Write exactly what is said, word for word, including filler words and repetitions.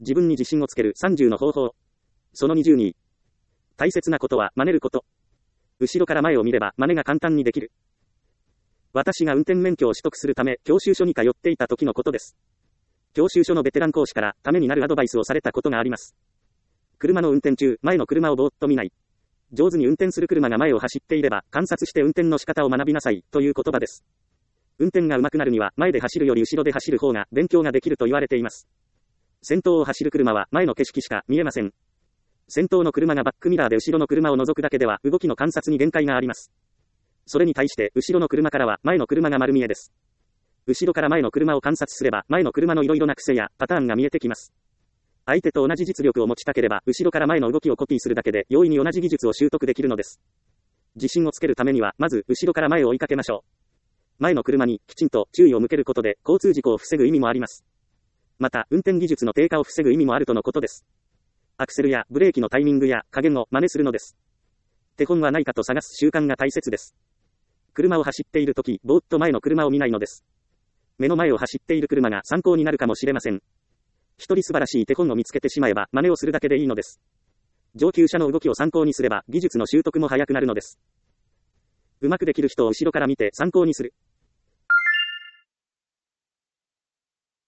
自分に自信をつけるさんじゅうの方法。そのにじゅうに。大切なことは真似ること。後ろから前を見れば真似が簡単にできる。私が運転免許を取得するため教習所に通っていた時のことです。教習所のベテラン講師からためになるアドバイスをされたことがあります。車の運転中、前の車をぼーっと見ない。上手に運転する車が前を走っていれば観察して運転の仕方を学びなさいという言葉です。運転が上手くなるには前で走るより後ろで走る方が勉強ができると言われています。先頭を走る車は前の景色しか見えません。先頭の車がバックミラーで後ろの車を覗くだけでは動きの観察に限界があります。それに対して後ろの車からは前の車が丸見えです。後ろから前の車を観察すれば前の車のいろいろな癖やパターンが見えてきます。相手と同じ実力を持ちたければ後ろから前の動きをコピーするだけで容易に同じ技術を習得できるのです。自信をつけるためにはまず後ろから前を追いかけましょう。前の車にきちんと注意を向けることで交通事故を防ぐ意味もあります。また運転技術の低下を防ぐ意味もあるとのことです。アクセルやブレーキのタイミングや加減を真似するのです。手本はないかと探す習慣が大切です。車を走っているとき、ぼーっと前の車を見ないのです。目の前を走っている車が参考になるかもしれません。一人素晴らしい手本を見つけてしまえば真似をするだけでいいのです。上級者の動きを参考にすれば技術の習得も早くなるのです。うまくできる人を後ろから見て参考にする。